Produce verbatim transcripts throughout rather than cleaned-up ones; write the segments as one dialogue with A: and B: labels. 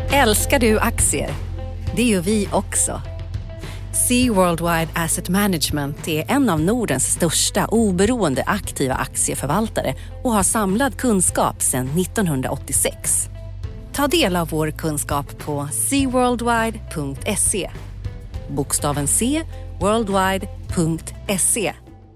A: Älskar du aktier? Det gör vi också. Sea Worldwide Asset Management är en av Nordens största oberoende aktiva aktieförvaltare och har samlad kunskap sedan nittonhundraåttiosex. Ta del av vår kunskap på sea worldwide punkt se. Bokstaven C, worldwide punkt se.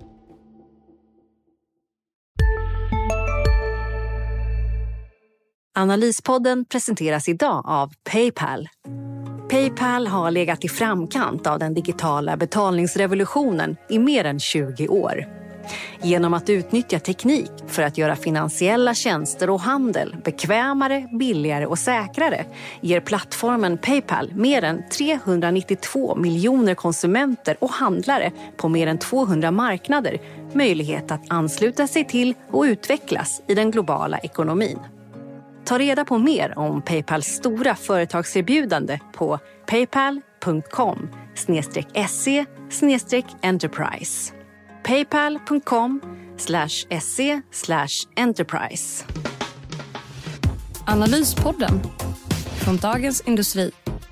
A: Analyspodden presenteras idag av PayPal. PayPal har legat i framkant av den digitala betalningsrevolutionen i mer än tjugo år. Genom att utnyttja teknik för att göra finansiella tjänster och handel bekvämare, billigare och säkrare ger plattformen PayPal mer än trehundranittiotvå miljoner konsumenter och handlare på mer än tvåhundra marknader möjlighet att ansluta sig till och utvecklas i den globala ekonomin. Ta reda på mer om PayPals stora företagserbjudande på paypal punkt com slash se slash enterprise. paypal punkt com slash se slash enterprise. Analyspodden från Dagens Industri.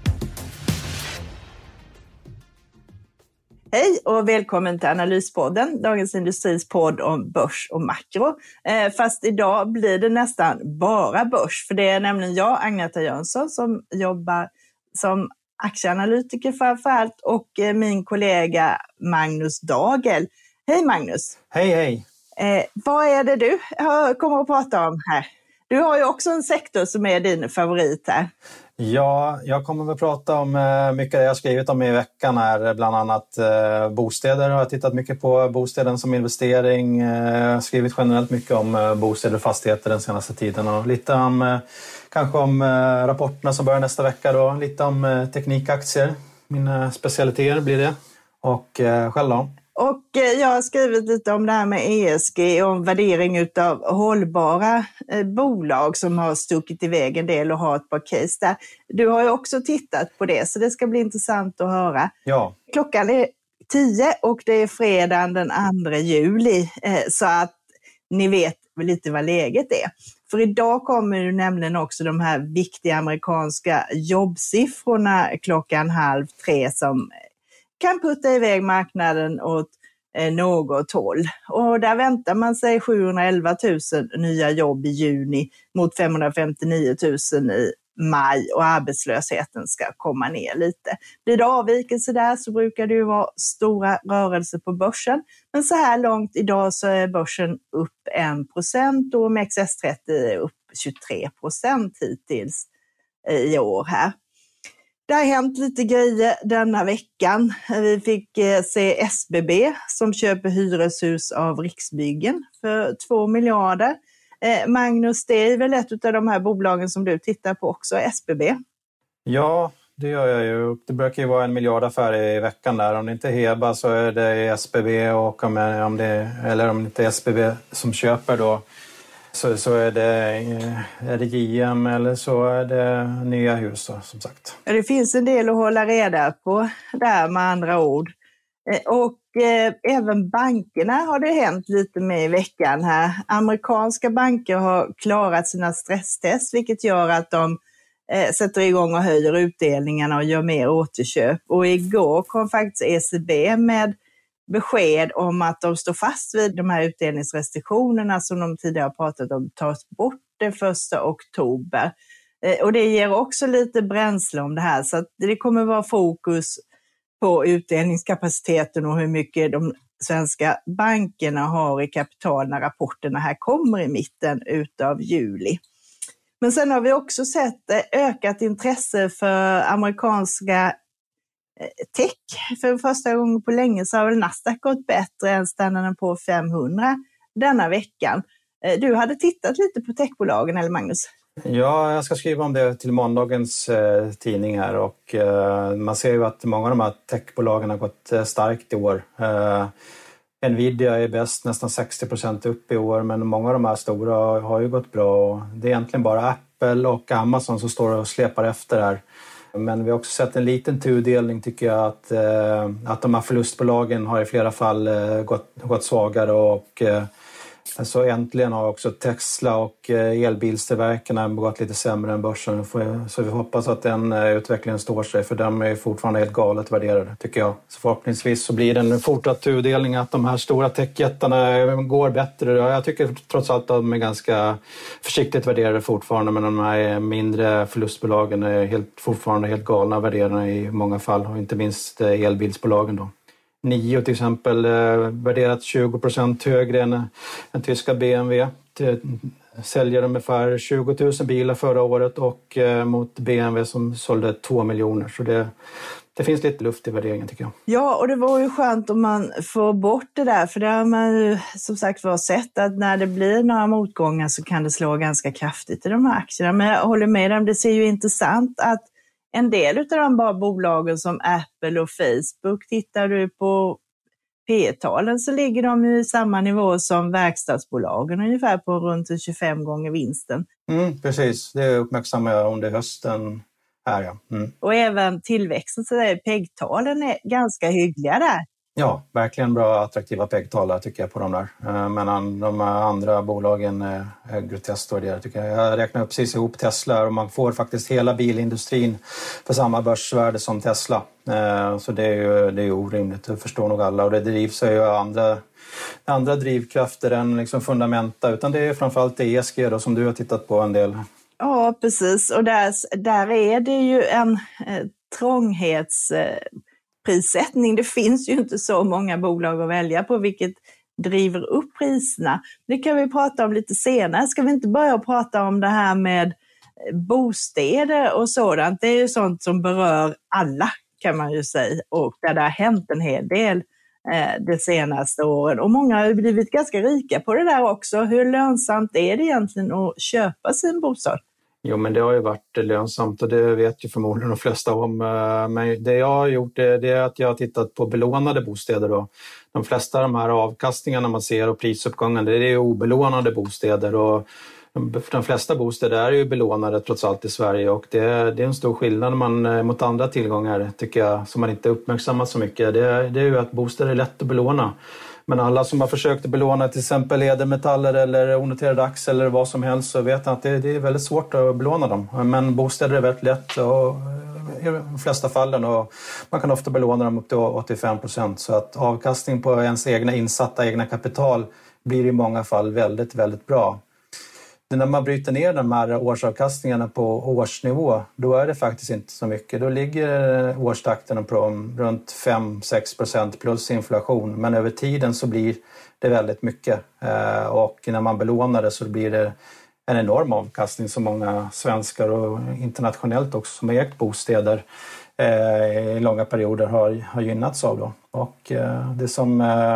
B: Hej och välkommen till Analyspodden, Dagens Industris podd om börs och makro. Eh, fast idag blir det nästan bara börs, för det är nämligen jag, Agneta Jönsson, som jobbar som aktieanalytiker framförallt, och eh, min kollega Magnus Dagel. Hej Magnus!
C: Hej hej!
B: Eh, vad är det du kommer att prata om här? Du har ju också en sektor som är din favorit här.
C: Ja, jag kommer att prata om mycket det jag har skrivit om i veckan här, bland annat eh, bostäder. Jag har tittat mycket på bostäder som investering, eh, skrivit generellt mycket om eh, bostäder och fastigheter den senaste tiden, och lite om eh, kanske om eh, rapporterna som börjar nästa vecka då, lite om eh, teknikaktier, mina specialiteter blir det, och eh, själv då.
B: Och jag har skrivit lite om det här med E S G och värdering av hållbara eh, bolag som har stuckit iväg en del och har ett par case där. Du har ju också tittat på det, så det ska bli intressant att höra.
C: Ja.
B: Klockan är tio och det är fredagen den andra juli, eh, så att ni vet lite vad läget är. För idag kommer ju nämligen också de här viktiga amerikanska jobbsiffrorna klockan halv tre som kan putta iväg marknaden åt eh, något håll. Och där väntar man sig sjuhundraelva tusen nya jobb i juni mot femhundrafemtionio tusen i maj, och arbetslösheten ska komma ner lite. Blir det avvikelse där så brukar det ju vara stora rörelser på börsen. Men så här långt idag så är börsen upp en procent och O M X S trettio är upp tjugotre procent hittills i år här. Det har hänt lite grejer denna veckan. Vi fick se S B B som köper hyreshus av Riksbyggen för två miljarder. Eh, Magnus, det är väl ett av de här bolagen som du tittar på också, S B B?
C: Ja, det gör jag ju. Det brukar ju vara en miljardaffär i veckan där. Om det inte är Heba så är det S B B, och om, om det, eller om det inte är S B B som köper då, Så, så är, det, är det J M eller så är det nya hus då, som sagt.
B: Det finns en del att hålla reda på där med andra ord. Och eh, även bankerna har det hänt lite med i veckan här. Amerikanska banker har klarat sina stresstest, vilket gör att de eh, sätter igång och höjer utdelningarna och gör mer återköp. Och igår kom faktiskt E C B med besked om att de står fast vid de här utdelningsrestriktionerna som de tidigare har pratat om tas bort den första oktober. Eh, och det ger också lite bränsle om det här, så att det kommer vara fokus på utdelningskapaciteten och hur mycket de svenska bankerna har i kapital när rapporterna här kommer i mitten utav juli. Men sen har vi också sett ökat intresse för amerikanska tech. För första gången på länge så har väl Nasdaq gått bättre än Standard and Poor femhundra denna veckan. Du hade tittat lite på techbolagen, eller Magnus?
C: Ja, jag ska skriva om det till måndagens eh, tidning här, och eh, man ser ju att många av de här techbolagen har gått eh, starkt i år. Eh, Nvidia är bäst, nästan sextio procent upp i år, men många av de här stora har, har ju gått bra. Och det är egentligen bara Apple och Amazon som står och släpar efter här. Men vi har också sett en liten tudelning, tycker jag, att, eh, att de här förlustbolagen har i flera fall eh, gått, gått svagare, och eh, Så äntligen har också Tesla och elbilstillverkarna gått lite sämre än börsen. Så vi hoppas att den utvecklingen står sig, för de är fortfarande helt galet värderade, tycker jag. Så förhoppningsvis så blir det en fortsatt tudelning att de här stora techjättarna går bättre. Jag tycker trots allt att de är ganska försiktigt värderade fortfarande, men de här mindre förlustbolagen är helt, fortfarande helt galna värderade i många fall, och inte minst elbilsbolagen då. Nio till exempel eh, värderat tjugo procent högre än, än tyska B M W. Säljer ungefär tjugo tusen bilar förra året, och eh, mot B M W som sålde två miljoner. Så det, det finns lite luft i värderingen, tycker jag.
B: Ja, och det var ju skönt om man får bort det där. För det har man ju som sagt var sett att när det blir några motgångar så kan det slå ganska kraftigt i de här aktierna. Men jag håller med dem, det ser ju intressant att en del av de bara bolagen som Apple och Facebook, tittar du på P E-talen så ligger de ju i samma nivå som verkstadsbolagen, ungefär på runt tjugofem gånger vinsten.
C: Mm, precis, det uppmärksammar jag under hösten här. Ja. Mm.
B: Och även tillväxten, så är P E G-talen är ganska hyggliga där.
C: Ja, verkligen bra attraktiva P E G-tal tycker jag på de där. Men de andra bolagen är groteskt värderade, tycker jag. Jag räknar upp precis ihop Tesla, och man får faktiskt hela bilindustrin för samma börsvärde som Tesla. Så det är ju, det är ju orimligt, det förstår nog alla. Och det drivs ju andra, andra drivkrafter än liksom fundamenta, utan det är framförallt E S G då, som du har tittat på en del.
B: Ja, precis. Och där, där är det ju en eh, trånghets... Eh, prissättning. Det finns ju inte så många bolag att välja på, vilket driver upp priserna. Det kan vi prata om lite senare. Ska vi inte börja prata om det här med bostäder och sådant? Det är ju sånt som berör alla, kan man ju säga, och där det har hänt en hel del eh, de senaste åren. Och många har ju blivit ganska rika på det där också. Hur lönsamt är det egentligen att köpa sin bostad?
C: Jo, men det har ju varit lönsamt, och det vet ju förmodligen de flesta om. Men det jag har gjort det är att jag har tittat på belånade bostäder då. De flesta av de här avkastningarna man ser och prisuppgången, det är ju obelånade bostäder, och de flesta bostäder är ju belånade trots allt i Sverige, och det är, det är en stor skillnad man, mot andra tillgångar, tycker jag, som man inte uppmärksammat så mycket. Det är, det är ju att bostäder är lätt att belåna. Men alla som har försökt att belåna till exempel ädelmetaller eller onoterade aktier eller vad som helst, så vet att det, det är väldigt svårt att belåna dem. Men bostäder är väldigt lätt och, i de flesta fallen, och man kan ofta belåna dem upp till åttiofem procent. Så att avkastning på ens egna insatta egna kapital blir i många fall väldigt, väldigt bra. När man bryter ner de här årsavkastningarna på årsnivå, då är det faktiskt inte så mycket. Då ligger årstakten på runt fem till sex procent plus inflation. Men över tiden så blir det väldigt mycket. Och när man belånar det så blir det en enorm avkastning som många svenskar och internationellt också som ägt bostäder i långa perioder har, har gynnats av. Då. Och det som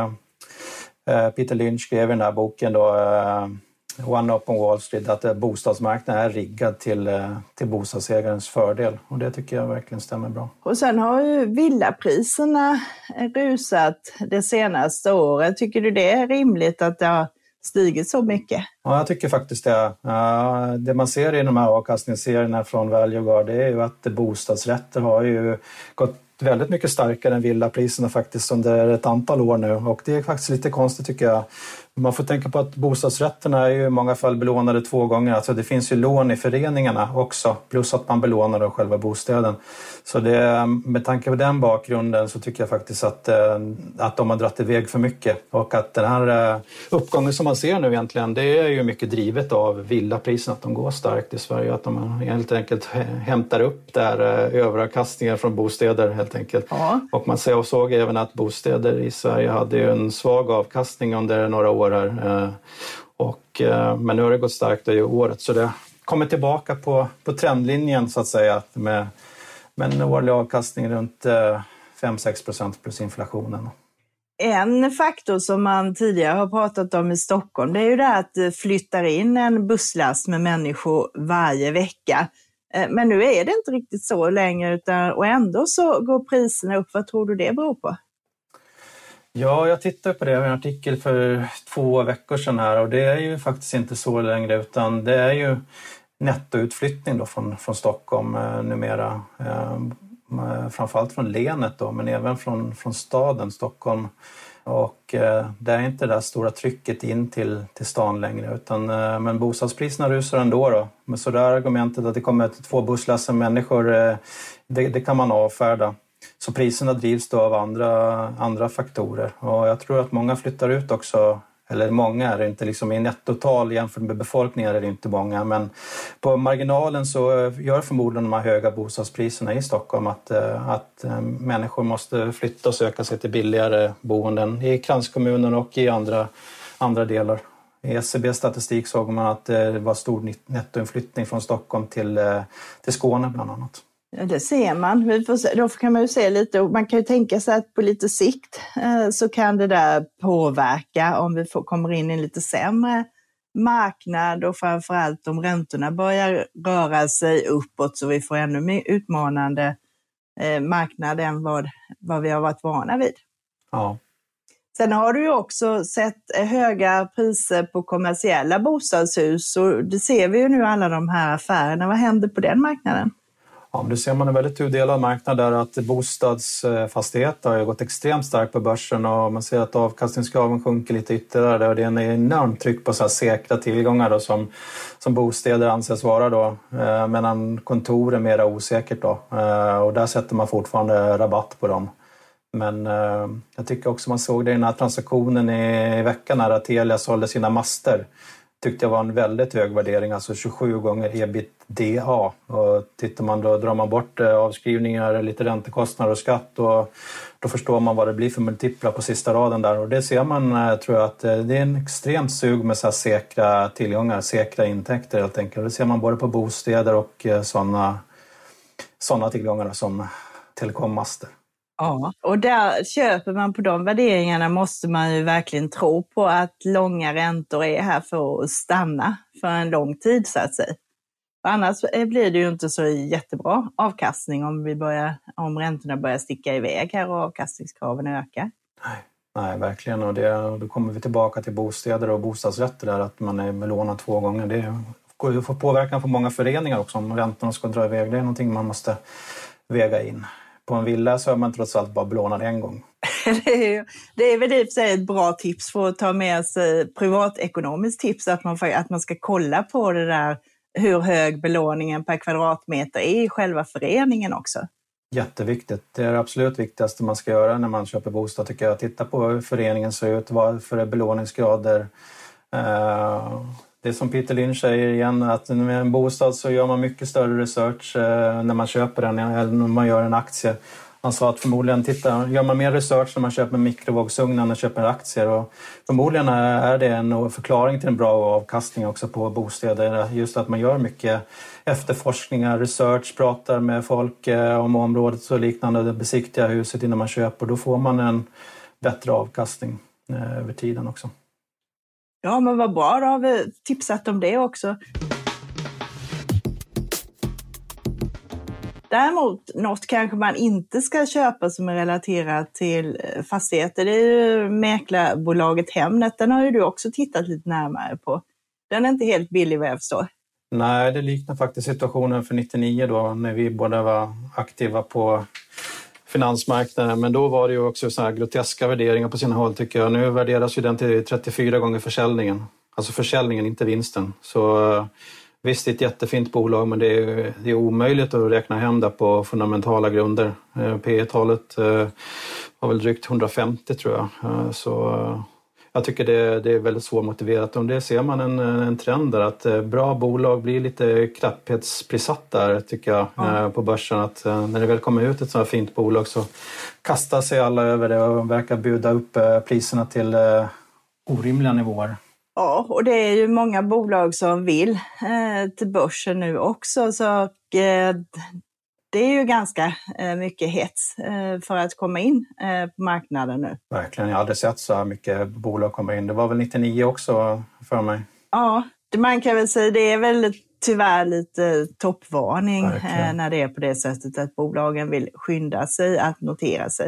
C: Peter Lynch skrev i den här boken då, One Up on Wall Street, att bostadsmarknaden är riggad till, till bostadsägarens fördel. Och det tycker jag verkligen stämmer bra. Och
B: sen har ju villapriserna rusat det senaste året. Tycker du det är rimligt att det har stigit så mycket?
C: Ja, jag tycker faktiskt det. Det man ser i de här avkastningsserierna från Valueguard, det är ju att bostadsrätter har ju gått väldigt mycket starkare än villapriserna faktiskt under ett antal år nu. Och det är faktiskt lite konstigt, tycker jag. Man får tänka på att bostadsrätterna är ju i många fall belånade två gånger. Alltså det finns ju lån i föreningarna också, plus att man belånar då själva bostäden. Så det, med tanke på den bakgrunden så tycker jag faktiskt att, att de har dratt iväg för mycket. Och att den här uppgången som man ser nu egentligen, det är ju mycket drivet av villapriserna, att de går starkt i Sverige. Att de helt enkelt hämtar upp där överavkastningar från bostäder helt enkelt. Ja. Och man ser och såg även att bostäder i Sverige hade ju en svag avkastning under några år här. Och, men nu har det gått starkt i året, så det kommer tillbaka på, på trendlinjen så att säga, med, med en årlig avkastning runt fem till sex procent plus inflationen.
B: En faktor som man tidigare har pratat om i Stockholm, det är ju det att det flyttar in en busslast med människor varje vecka. Men nu är det inte riktigt så längre, utan, och ändå så går priserna upp. Vad tror du det beror på?
C: Ja, jag tittade på det i en artikel för två veckor sedan här, och det är ju faktiskt inte så längre, utan det är ju nettoutflyttning då från, från Stockholm eh, numera. Eh, framförallt från länet då, men även från, från staden Stockholm. Och eh, det är inte det där stora trycket in till, till stan längre. Utan, eh, men bostadspriserna rusar ändå då. Men så där argumentet att det kommer två busslass människor, eh, det, det kan man avfärda. Så priserna drivs då av andra, andra faktorer. Och jag tror att många flyttar ut också. Eller många är det inte, liksom i nettotal jämfört med befolkningen är det inte många. Men på marginalen så gör förmodligen de här höga bostadspriserna i Stockholm att, att människor måste flytta och söka sig till billigare boenden i kranskommunen och i andra, andra delar. I S C B:s statistik såg man att det var stor nettoinflyttning från Stockholm till, till Skåne bland annat.
B: Ja, det ser man. Vi får se, då kan man ju se lite, och man kan ju tänka sig att på lite sikt eh, så kan det där påverka om vi får, kommer in i en lite sämre marknad och framförallt om räntorna börjar röra sig uppåt så vi får ännu mer utmanande eh, marknad än vad, vad vi har varit vana vid.
C: Ja.
B: Sen har du ju också sett höga priser på kommersiella bostadshus och det ser vi ju nu alla de här affärerna. Vad händer på den marknaden?
C: Ja, det ser man en väldigt tudelad marknad där att bostadsfastigheter har gått extremt starkt på börsen och man ser att avkastningskraven sjunker lite ytterligare och det är en enormt tryck på så här säkra tillgångar då, som, som bostäder anses vara då, eh, medan kontor är mer osäkert då eh, och där sätter man fortfarande rabatt på dem. Men eh, jag tycker också man såg det i den här transaktionen i, i veckan när Telia sålde sina master. Tyckte jag var en väldigt hög värdering, alltså tjugosju gånger ebitda. Och tittar man då drar man bort avskrivningar, lite räntekostnader och skatt och då förstår man vad det blir för multiplar på sista raden där. Och det ser man, tror jag, att det är en extremt sug med så här säkra tillgångar, säkra intäkter helt enkelt. Det ser man både på bostäder och sådana såna tillgångar som telekommaster.
B: Ja, och där köper man på de värderingarna måste man ju verkligen tro på att långa räntor är här för att stanna för en lång tid så att säga. Annars blir det ju inte så jättebra avkastning om, vi börjar, om räntorna börjar sticka iväg här och avkastningskraven ökar.
C: Nej, nej verkligen. Och det, då kommer vi tillbaka till bostäder och bostadsrätter där att man är belånad två gånger. Det får påverkan på många föreningar också om räntorna ska dra iväg. Det är någonting man måste väga in. På en villa så är man trots allt bara belånad en gång.
B: det, är ju, det är väl i och för sig ett bra tips för att ta med sig privatekonomiskt tips att man, att man ska kolla på det där hur hög belåningen per kvadratmeter är i själva föreningen också. Jätteviktigt.
C: Det är det absolut viktigaste man ska göra när man köper bostad tycker jag. Titta på hur föreningen ser ut, vad för belåningsgrader. Uh, Det är som Peter Lynch säger igen att med en bostad så gör man mycket större research eh, när man köper den än när man gör en aktie. Han sa att förmodligen titta, gör man mer research när man köper mikrovågsugn än när man köper aktier. Och förmodligen är det en förklaring till en bra avkastning också på bostäder. Just att man gör mycket efterforskningar, research, pratar med folk eh, om området och liknande, besiktiga huset innan man köper. Då får man en bättre avkastning eh, över tiden också.
B: Ja, men vad bra, då har vi tipsat om det också. Däremot, något kanske man inte ska köpa som är relaterat till fastigheter, det är ju mäklarbolaget Hemnet. Den har ju du också tittat lite närmare på. Den är inte helt billig vad jag förstår.
C: Nej, det liknar faktiskt situationen för nittionio då, när vi båda var aktiva på finansmarknaden, men då var det ju också så här groteska värderingar på sina håll tycker jag. Nu värderas ju den till trettiofyra gånger försäljningen. Alltså försäljningen, inte vinsten. Så visst, det är ett jättefint bolag, men det är, det är omöjligt att räkna hem det på fundamentala grunder. P E-talet var väl drygt hundrafemtio tror jag. Så jag tycker det, det är väldigt svårmotiverat. Om det ser man en, en trend där att bra bolag blir lite knapphetsprissatt där tycker jag mm. på börsen. Att när det väl kommer ut ett så här fint bolag så kastar sig alla över det och verkar bjuda upp priserna till orimliga nivåer.
B: Ja, och det är ju många bolag som vill eh, till börsen nu också. Så eh, det är ju ganska eh, mycket hets eh, för att komma in eh, på marknaden nu. Verkligen, jag har aldrig sett så här mycket bolag komma in. Det var väl nittionio också för mig. Ja, det man kan väl säga det är väl tyvärr lite toppvarning eh, när det är på det sättet att bolagen vill skynda sig att notera sig.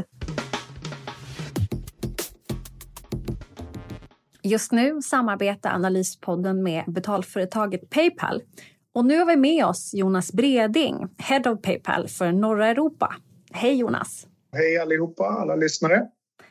A: Just nu samarbetar Analyspodden med betalföretaget PayPal. Och nu har vi med oss Jonas Breding, Head of PayPal för norra Europa. Hej Jonas!
D: Hej allihopa, alla lyssnare!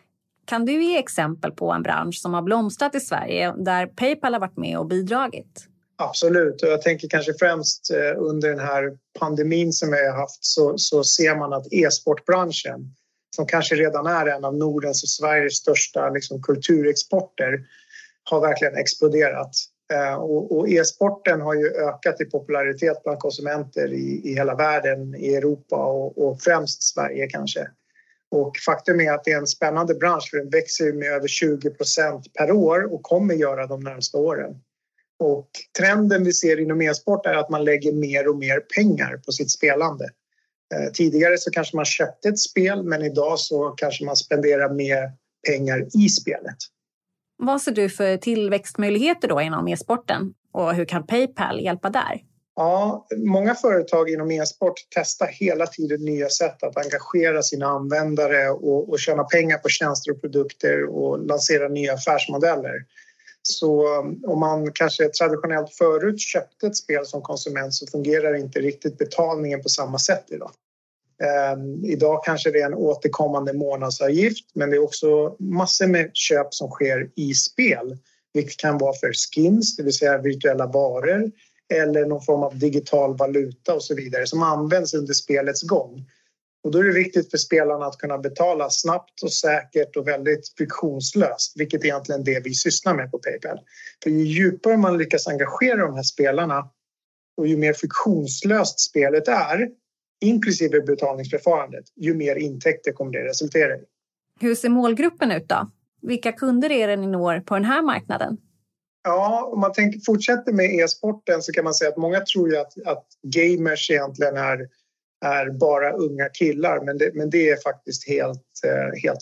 A: Kan du ge exempel på en bransch som har blomstrat i Sverige där PayPal har varit med och bidragit?
D: Absolut, och jag tänker kanske främst under den här pandemin som vi har haft så, så ser man att e-sportbranschen, som kanske redan är en av Nordens och Sveriges största liksom, kulturexporter, har verkligen exploderat. Eh, och, och e-sporten har ju ökat i popularitet bland konsumenter i, i hela världen, i Europa och, och främst Sverige kanske. Och faktum är att det är en spännande bransch för den växer med över tjugo procent per år och kommer göra de närmaste åren. Och trenden vi ser inom e-sport är att man lägger mer och mer pengar på sitt spelande. Eh, tidigare så kanske man köpte ett spel, men idag så kanske man spenderar mer pengar i spelet.
A: Vad ser du för tillväxtmöjligheter då inom e-sporten och hur kan PayPal hjälpa där?
D: Ja, många företag inom e-sport testar hela tiden nya sätt att engagera sina användare och, och tjäna pengar på tjänster och produkter och lansera nya affärsmodeller. Så om man kanske traditionellt förut köpte ett spel som konsument så fungerar inte riktigt betalningen på samma sätt idag. Eh, idag kanske det är en återkommande månadsavgift, men det är också massor med köp som sker i spel. Vilket kan vara för skins, det vill säga virtuella varor, eller någon form av digital valuta och så vidare som används under spelets gång. Och då är det viktigt för spelarna att kunna betala snabbt och säkert och väldigt friktionslöst, vilket egentligen är det vi sysslar med på PayPal. För ju djupare man lyckas engagera de här spelarna och ju mer friktionslöst spelet är, inklusive betalningsförfarandet, ju mer intäkter kommer det resultera i.
A: Hur ser målgruppen ut då? Vilka kunder är det ni når på den här marknaden?
D: Ja, om man tänker, fortsätter med e-sporten så kan man säga att många tror ju att, att gamers egentligen är, är bara unga killar. Men det, men det är faktiskt helt, helt...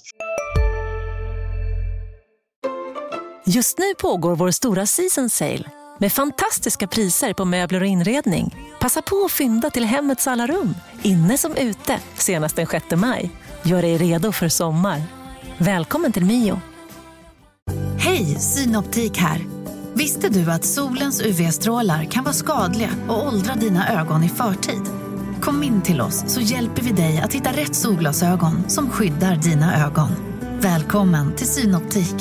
E: Just nu pågår vår stora season sale med fantastiska priser på möbler och inredning. Passa på att fynda till hemmets alla rum, inne som ute, senast den sjätte maj. Gör dig redo för sommar. Välkommen till Mio.
F: Hej, Synoptik här. Visste du att solens U V-strålar kan vara skadliga och åldra dina ögon i förtid? Kom in till oss så hjälper vi dig att hitta rätt solglasögon som skyddar dina ögon. Välkommen till Synoptik.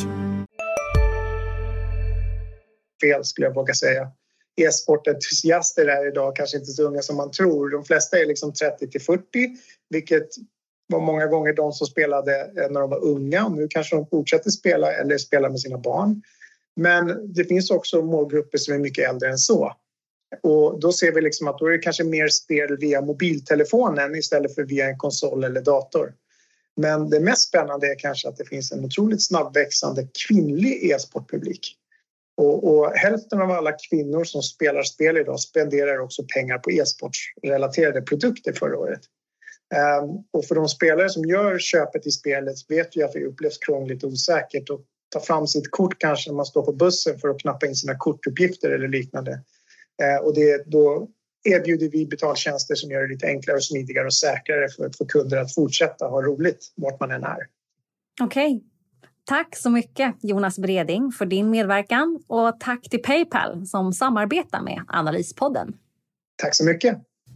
D: Fel skulle jag våga säga. E-sportentusiaster är idag kanske inte så unga som man tror. De flesta är liksom trettio till fyrtio, vilket var många gånger de som spelade när de var unga. Och nu kanske de fortsätter spela eller spela med sina barn. Men det finns också målgrupper som är mycket äldre än så. Och då ser vi liksom att då är det kanske mer spel via mobiltelefonen istället för via en konsol eller dator. Men det mest spännande är kanske att det finns en otroligt snabbväxande kvinnlig e-sportpublik. Och, och hälften av alla kvinnor som spelar spel idag spenderar också pengar på e-sportsrelaterade produkter förra året. Um, och för de spelare som gör köpet i spelet vet ju att det upplevs krångligt och osäkert och ta fram sitt kort kanske när man står på bussen för att knappa in sina kortuppgifter eller liknande. Uh, och det, då erbjuder vi betaltjänster som gör det lite enklare och smidigare och säkrare för, för kunder att fortsätta ha roligt vart man än är.
A: Okej. Okay. Tack så mycket Jonas Breding för din medverkan och tack till PayPal som samarbetar med Analyspodden.
D: Tack så mycket.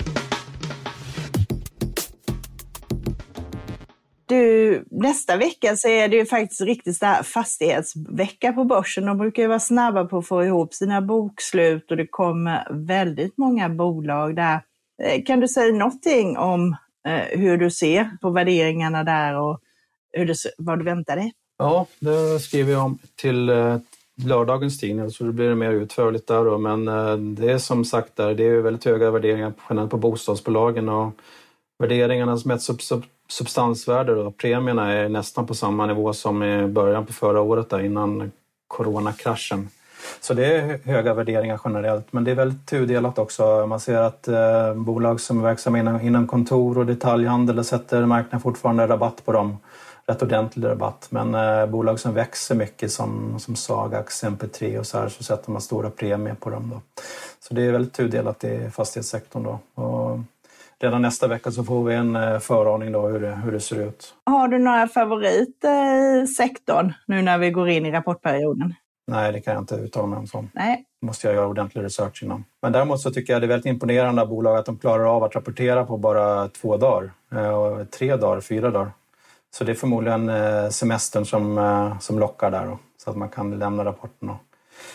B: Du, nästa vecka så är det ju faktiskt riktigt så här fastighetsvecka på börsen. De brukar ju vara snabba på att få ihop sina bokslut och det kommer väldigt många bolag där. Kan du säga någonting om eh, hur du ser på värderingarna där och hur du, vad du väntar dig?
C: Ja, det skriver jag om till eh, lördagens tidning så det blir det mer utförligt där då. Men eh, det är som sagt där, det är ju väldigt höga värderingar generellt på bostadsbolagen och värderingarna som ett sub- sub- substansvärde då, premierna är nästan på samma nivå som i början på förra året där, innan coronakraschen. Så det är höga värderingar generellt, men det är väldigt tudelat också. Man ser att eh, bolag som är verksamma inom, inom kontor och detaljhandel sätter marknaden fortfarande rabatt på dem. Rätt ordentlig rabatt, men eh, bolag som växer mycket som, som Sagax, M P tre och så här så sätter man stora premier på dem då. Så det är väldigt tudelat i fastighetssektorn då. Och redan nästa vecka så får vi en eh, föraning då hur det, hur det ser ut.
B: Har du några favoriter i sektorn nu när vi går in i rapportperioden?
C: Nej, det kan jag inte uttala mig om sånt.
B: Nej.
C: Måste jag göra ordentlig research innan. Men däremot så tycker jag det är väldigt imponerande av bolag att de klarar av att rapportera på bara två dagar. Eh, tre dagar, fyra dagar. Så det är förmodligen semestern som, som lockar där då, så att man kan lämna rapporten och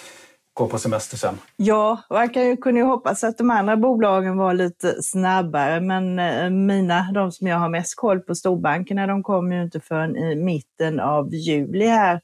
C: gå på semester sen.
B: Ja, man kan ju, kunde ju hoppas att de andra bolagen var lite snabbare, men mina, de som jag har mest koll på, storbankerna, de kommer ju inte förrän i mitten av juli här.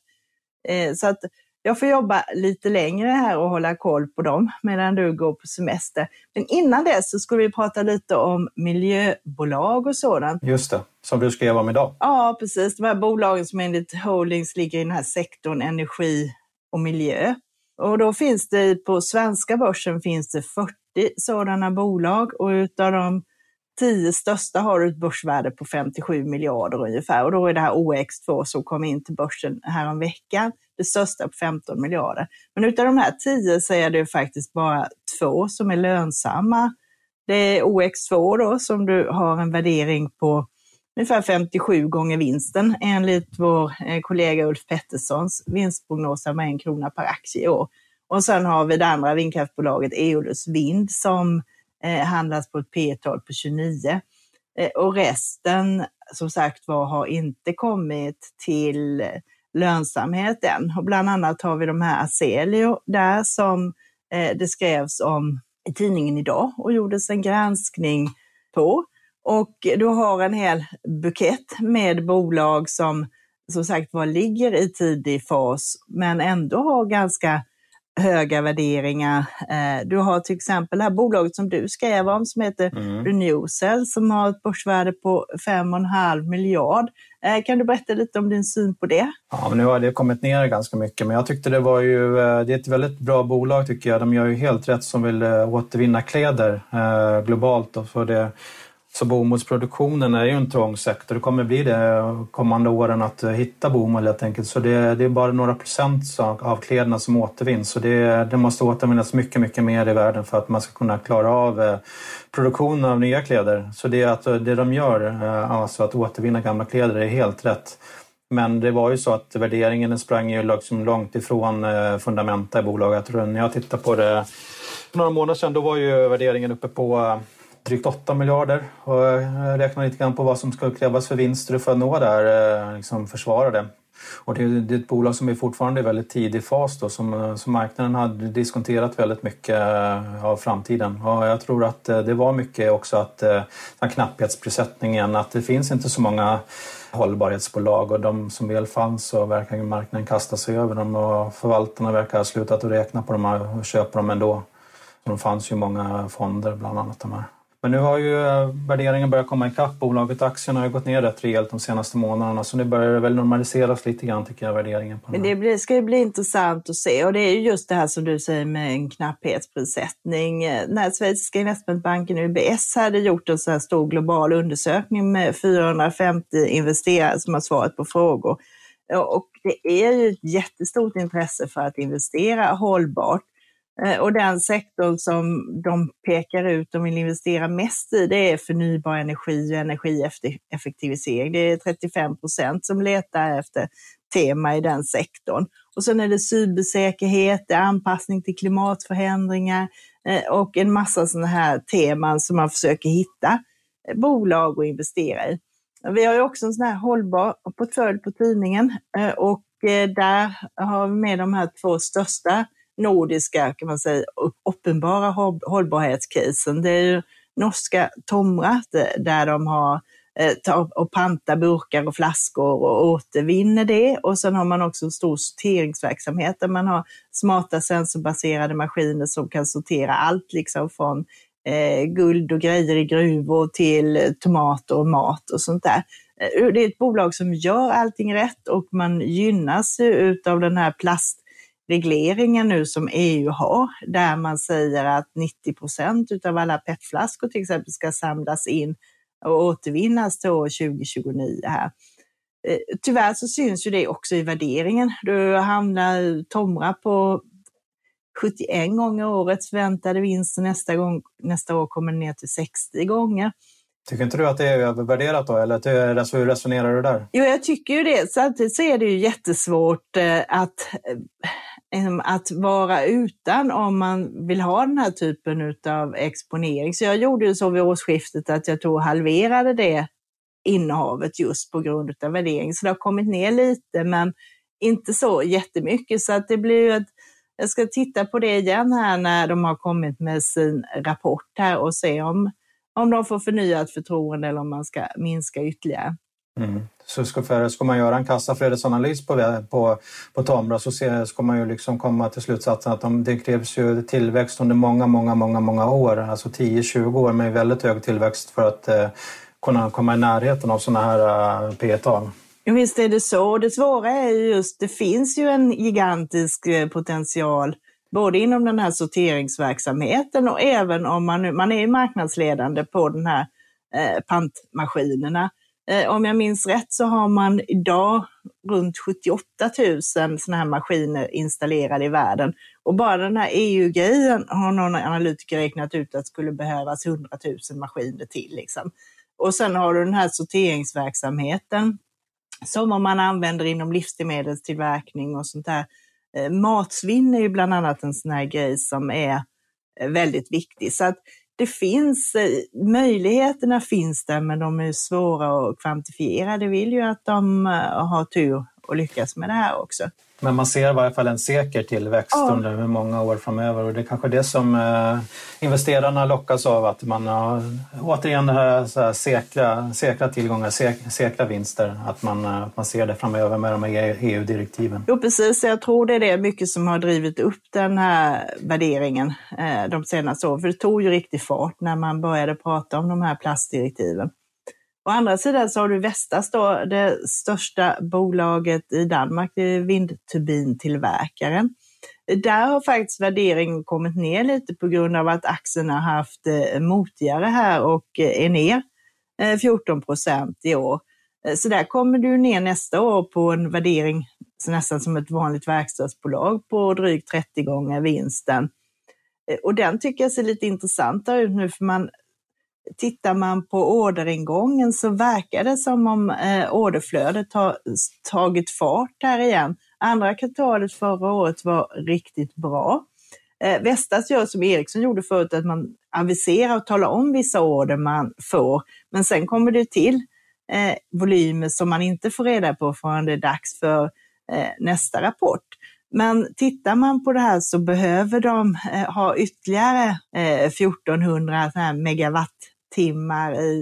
B: Så att jag får jobba lite längre här och hålla koll på dem medan du går på semester. Men innan det så skulle vi prata lite om miljöbolag och sådant.
C: Just det, som du skrev om idag.
B: Ja, precis. De här bolagen som enligt Holdings ligger i den här sektorn energi och miljö. Och då finns det på svenska börsen finns det fyrtio sådana bolag, och utav de tio största har ett börsvärde på femtiosju miljarder ungefär. Och då är det här O X två som kom in till börsen här om veckan, det största på femton miljarder. Men utav de här tio så är det faktiskt bara två som är lönsamma. Det är O X två då, som du har en värdering på ungefär femtiosju gånger vinsten enligt vår kollega Ulf Petterssons vinstprognos med en krona per aktie i år. Och sen har vi det andra vindkraftbolaget Eolus Vind som eh, handlas på ett P E-tal på tjugonio. Eh, och resten, som sagt var, har inte kommit till lönsamhet än. Och bland annat har vi de här Aselio där som eh, det skrevs om i tidningen idag och gjordes en granskning på. Och du har en hel bukett med bolag som som sagt var ligger i tidig fas men ändå har ganska höga värderingar. Du har till exempel det här bolaget som du skrev om som heter mm. Renewcell som har ett börsvärde på fem komma fem miljard. Kan du berätta lite om din syn på det?
C: Ja, men nu har det kommit ner ganska mycket, men jag tyckte det var ju, det är ett väldigt bra bolag tycker jag. De gör ju helt rätt som vill återvinna kläder eh, globalt och för det. Så bomullsproduktionen är ju en trång sektor. Det kommer bli det kommande åren att hitta bomull helt enkelt. Så det, det är bara några procent av kläderna som återvinns. Så det, det måste återvinnas mycket, mycket mer i världen för att man ska kunna klara av produktionen av nya kläder. Så det, att, det de gör, alltså att återvinna gamla kläder, är helt rätt. Men det var ju så att värderingen sprang ju liksom långt ifrån fundamenta i bolaget. Jag tror när jag tittade på det för några månader sedan, då var ju värderingen uppe på drygt åtta miljarder och jag räknar lite grann på vad som ska krävas för vinster för att nå där, liksom försvara det. Och det är, det är ett bolag som är fortfarande i väldigt tidig fas då, som, som marknaden hade diskonterat väldigt mycket av framtiden. Och jag tror att det var mycket också att den knapphetsprissättningen, att det finns inte så många hållbarhetsbolag och de som väl fanns så verkar marknaden kasta sig över dem och förvaltarna verkar ha slutat att räkna på dem och köpa dem ändå. Så de fanns ju många fonder bland annat de här. Men nu har ju värderingen börjat komma ikapp. Bolaget, aktierna har ju gått ner rätt rejält de senaste månaderna. Så nu börjar det väl normaliseras lite grann tycker jag, värderingen. På
B: Men det blir, ska ju bli intressant att se. Och det är ju just det här som du säger med en knapphetsprissättning. När Svenska Investmentbanken U B S hade gjort en så här stor global undersökning med fyrahundrafemtio investerare som har svarat på frågor. Och det är ju ett jättestort intresse för att investera hållbart. Och den sektorn som de pekar ut och vill investera mest i, det är förnybar energi och energieffektivisering. Det är trettiofem procent som letar efter tema i den sektorn. Och sen är det cybersäkerhet, det är anpassning till klimatförändringar och en massa sådana här teman som man försöker hitta bolag att investera i. Vi har ju också en sån här hållbar portfölj på tidningen och där har vi med de här två största nordiska, kan man säga, uppenbara hållbarhetskrisen. Det är ju norska Tomra där de har eh, och panta burkar och flaskor och återvinner det. Och sen har man också en stor sorteringsverksamhet där man har smarta sensorbaserade maskiner som kan sortera allt liksom från eh, guld och grejer i gruvor till tomater och mat och sånt där. Det är ett bolag som gör allting rätt och man gynnas utav den här plast regleringen nu som E U har, där man säger att nittio procent utav alla petflaskor till exempel ska samlas in och återvinnas till år tjugo tjugonio här. Tyvärr så syns ju det också i värderingen. Du hamnar Tomra på sjuttioen gånger årets förväntade vinst, nästa, gång, nästa år kommer ner till sextio gånger.
C: Tycker inte du att det är övervärderat då? Eller hur resonerar du där?
B: Jo, jag tycker ju det. Samtidigt så är det ju jättesvårt att, att vara utan om man vill ha den här typen av exponering. Så jag gjorde ju så vid årsskiftet att jag tog och halverade det innehavet just på grund av värdering. Så det har kommit ner lite men inte så jättemycket. Så att det blir ju ett, jag ska titta på det igen här när de har kommit med sin rapport här och se om, om de får förnyat förtroende eller om man ska minska ytterligare.
C: Mm. Så ska, för, ska man göra en kassaflödesanalys på, på, på Tomra så se, ska man ju liksom komma till slutsatsen att de, det krävs ju tillväxt under många, många, många, många år. Alltså tio till tjugo år med väldigt hög tillväxt för att eh, kunna komma i närheten av sådana här eh, P E-tal.
B: Visst är det så. Det svåra är ju just, det finns ju en gigantisk potential både inom den här sorteringsverksamheten och även om man, nu, man är marknadsledande på den här eh, pantmaskinerna. Eh, om jag minns rätt så har man idag runt sjuttioåtta tusen såna här maskiner installerade i världen. Och bara den här E U-grejen har någon analytiker räknat ut att det skulle behövas hundratusen maskiner till. Liksom. Och sen har du den här sorteringsverksamheten som om man använder inom livsmedelstillverkning och sånt där. Eh, matsvinn är ju bland annat en sån här grej som är eh, väldigt viktig. Så att det finns, eh, möjligheterna finns där men de är svåra att kvantifiera. Det vill ju att de eh, har tur och lyckas med det här också.
C: Men man ser i varje fall en säker tillväxt ja. under många år framöver och det är kanske det som eh, investerarna lockas av att man har återigen det här, så här säkra, säkra tillgångar, säk, säkra vinster, att man, att man ser det framöver med de här E U-direktiven.
B: Jo precis, jag tror det är det mycket som har drivit upp den här värderingen eh, de senaste åren, för det tog ju riktigt fart när man började prata om de här plastdirektiven. Å andra sidan så har du Vestas då, det största bolaget i Danmark, det är vindturbintillverkaren. Där har faktiskt värderingen kommit ner lite på grund av att aktien har haft motigare här och är ner fjorton procent i år. Så där kommer du ner nästa år på en värdering så nästan som ett vanligt verkstadsbolag på drygt trettio gånger vinsten. Och den tycker jag ser lite intressantare ut nu för man tittar man på orderingången så verkar det som om eh, orderflödet har tagit fart här igen. Andra kvartalet förra året var riktigt bra. Eh, Vestas gör som Ericsson gjorde förut att man aviserar och talar om vissa order man får. Men sen kommer det till eh, volymer som man inte får reda på förrän det är dags för eh, nästa rapport. Men tittar man på det här så behöver de eh, ha ytterligare eh, fjortonhundra megawattimmar i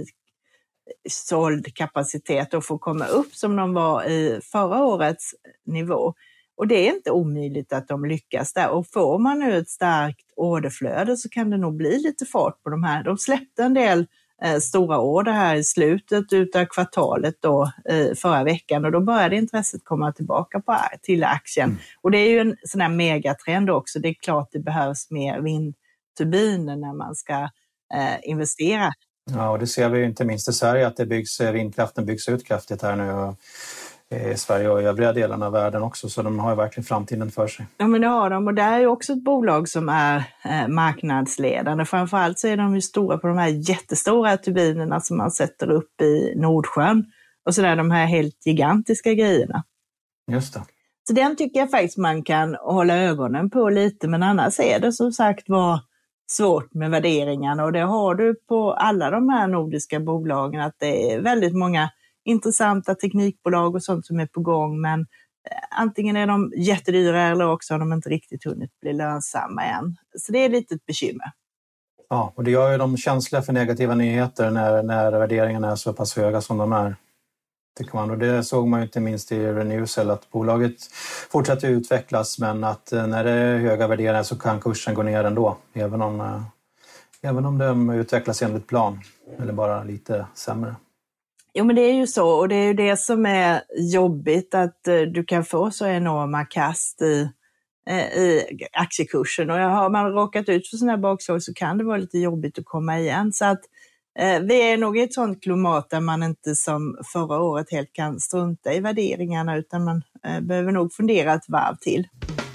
B: såld kapacitet och få komma upp som de var i förra årets nivå. Och det är inte omöjligt att de lyckas där. Och får man nu ett starkt orderflöde så kan det nog bli lite fart på de här. De släppte en del eh, stora order här i slutet utav kvartalet då, eh, förra veckan. Och då började intresset komma tillbaka på, till aktien. Mm. Och det är ju en sån här megatrend också. Det är klart det behövs mer vindturbiner när man ska eh, investera.
C: Ja, och det ser vi ju inte minst i Sverige att det byggs, vindkraften byggs ut kraftigt här nu och i Sverige och i övriga delarna av världen också, så de har ju verkligen framtiden för sig.
B: Ja, men det har de, och det är ju också ett bolag som är eh, marknadsledande. Framförallt så är de ju stora på de här jättestora turbinerna som man sätter upp i Nordsjön och så där de här helt gigantiska grejerna.
C: Just det.
B: Så den tycker jag faktiskt man kan hålla ögonen på lite, men annars är det som sagt var svårt med värderingarna, och det har du på alla de här nordiska bolagen, att det är väldigt många intressanta teknikbolag och sånt som är på gång, men antingen är de jättedyra eller också har de inte riktigt hunnit bli lönsamma än. Så det är lite ett bekymmer.
C: Ja, och det gör ju de känsliga för negativa nyheter när, när värderingarna är så pass höga som de är. Tycker man. Och det såg man ju inte minst i Renewcell, att bolaget fortsätter utvecklas, men att när det är höga värderingar så kan kursen gå ner ändå, även om, även om de utvecklas enligt plan eller bara lite sämre.
B: Jo, men det är ju så, och det är ju det som är jobbigt, att du kan få så enorma kast i, i aktiekursen, och har man råkat ut för sådana här bakslag så kan det vara lite jobbigt att komma igen. Så att eh, vi är nog i ett sådant klimat där man inte som förra året helt kan strunta i värderingarna, utan man eh, behöver nog fundera ett varv till.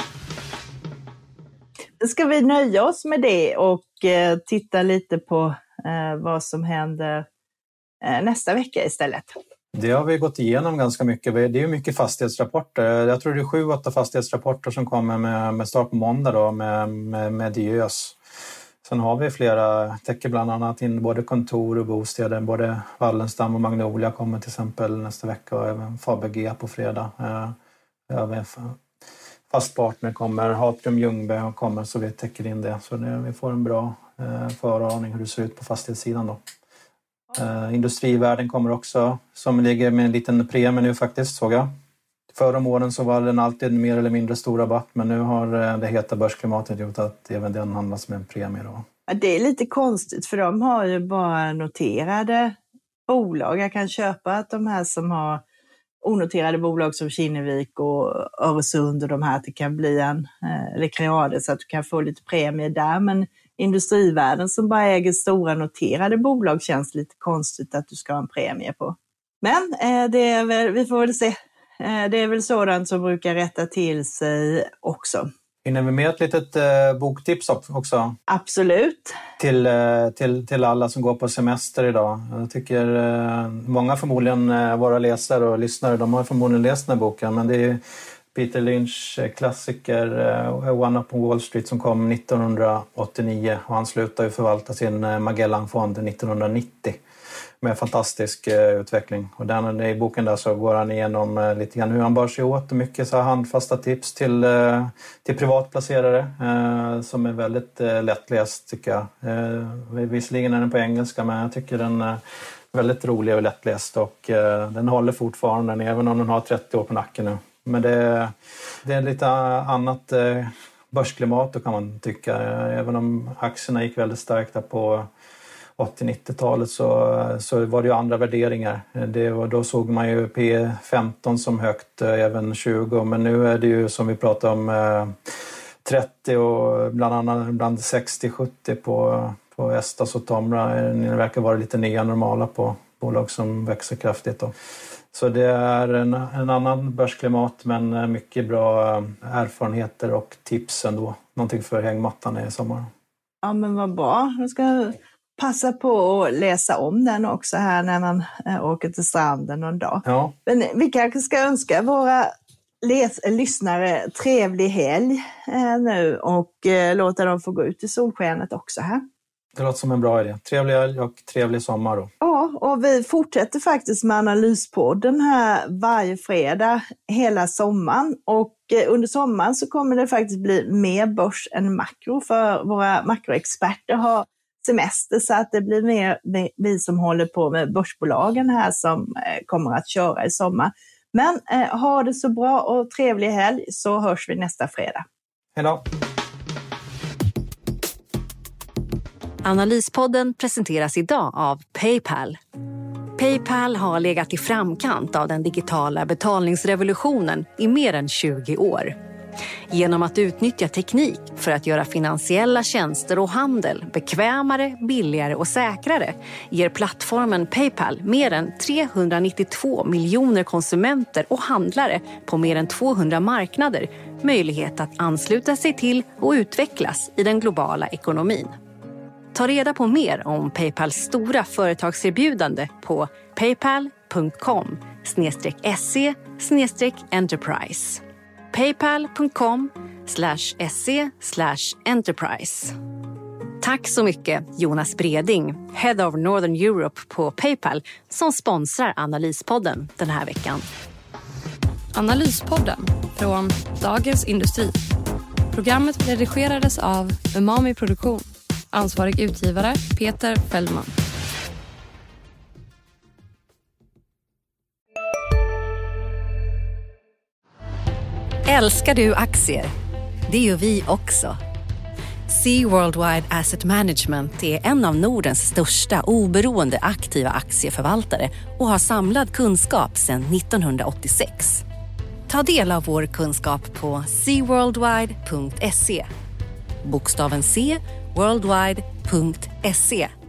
B: Då ska vi nöja oss med det och eh, titta lite på eh, vad som händer nästa vecka istället.
C: Det har vi gått igenom ganska mycket. Det är ju mycket fastighetsrapporter. Jag tror det är sju, åtta fastighetsrapporter som kommer med, med start på måndag då, med, med, med Diös. Sen har vi flera, täcker bland annat in både kontor och bostäder. Både Wallenstam och Magnolia kommer till exempel nästa vecka och även Fabege på fredag. Även Fastpartner kommer, Hatrium Ljungby kommer, så vi täcker in det. Så det, vi får en bra eh, föraning hur det ser ut på fastighetssidan då. Eh, Industrivärden kommer också, som ligger med en liten premie nu faktiskt, såg jag. Förra om åren så var den alltid mer eller mindre stor rabatt, men nu har det heta börsklimatet gjort att även den handlas med en premie då.
B: Ja, det är lite konstigt för de har ju bara noterade bolag. Jag kan köpa att de här som har onoterade bolag som Kinnevik och Öresund och de här, att det kan bli en, eller Creade, så att du kan få lite premie där. Men Industrivärden som bara äger stora noterade bolag känns lite konstigt att du ska ha en premie på. Men eh, det är väl, vi får väl se. Eh, det är väl sådant som brukar rätta till sig också.
C: Hinner vi med ett litet eh, boktips också?
B: Absolut.
C: Till, eh, till, till alla som går på semester idag. Jag tycker eh, många förmodligen eh, våra läsare och lyssnare, de har förmodligen läst den här boken. Men det är Peter Lynch klassiker eh, One Up on Wall Street som kom nittonhundraåttionio. Och han slutade ju förvalta sin eh, Magellan-fond nittonhundranittio. Med fantastisk eh, utveckling. Och den, i boken där så går han igenom eh, lite grann hur han bar sig åt och mycket så handfasta tips till, eh, till privatplacerare eh, som är väldigt eh, lättläst tycker jag. Eh, visserligen är den på engelska, men jag tycker den är väldigt rolig och lättläst och eh, den håller fortfarande även om den har trettio år på nacken nu. Men det, det är lite annat eh, börsklimat då kan man tycka. Även om aktierna gick väldigt starkt där på åttio-nittiotalet så, så var det ju andra värderingar. Det var, då såg man ju P femton som högt, även tjugo. Men nu är det ju som vi pratade om eh, trettio och bland annat bland sextio sjuttio på, på Estas och Tomra. Det verkar vara lite nya normala på bolag som växer kraftigt då. Så det är en, en annan börsklimat men mycket bra erfarenheter och tips ändå. Någonting för hängmattan i sommar.
B: Ja men vad bra. Jag ska passa på att läsa om den också här när man äh, åker till stranden någon dag.
C: Ja.
B: Men vi kanske ska önska våra läs- lyssnare trevlig helg äh, nu och äh, låta dem få gå ut i solskenet också här.
C: Det låter som en bra idé. Trevlig helg och trevlig sommar då.
B: Ja, och vi fortsätter faktiskt med Analyspodden här varje fredag hela sommaren. Och under sommaren så kommer det faktiskt bli mer börs än makro för våra makroexperter har semester, så att det blir mer vi som håller på med börsbolagen här som kommer att köra i sommar. Men eh, ha det så bra och trevlig helg, så hörs vi nästa fredag.
C: Hej då!
A: Analyspodden presenteras idag av PayPal. PayPal har legat i framkant av den digitala betalningsrevolutionen i mer än tjugo år. Genom att utnyttja teknik för att göra finansiella tjänster och handel bekvämare, billigare och säkrare ger plattformen PayPal mer än trehundranittiotvå miljoner konsumenter och handlare på mer än tvåhundra marknader möjlighet att ansluta sig till och utvecklas i den globala ekonomin. Ta reda på mer om PayPals stora företagserbjudande på paypal.com se enterprise. paypal.com se enterprise. Tack så mycket Jonas Breding, Head of Northern Europe på PayPal, som sponsrar Analyspodden den här veckan.
G: Analyspodden från Dagens Industri. Programmet redigerades av Umami Produktion. Ansvarig utgivare Peter Fällman.
A: Älskar du aktier? Det gör vi också. Sea Worldwide Asset Management är en av Nordens största oberoende aktiva aktieförvaltare och har samlad kunskap sedan nittonhundraåttiosex. Ta del av vår kunskap på sea worldwide punkt se. Bokstaven C, worldwide punkt se.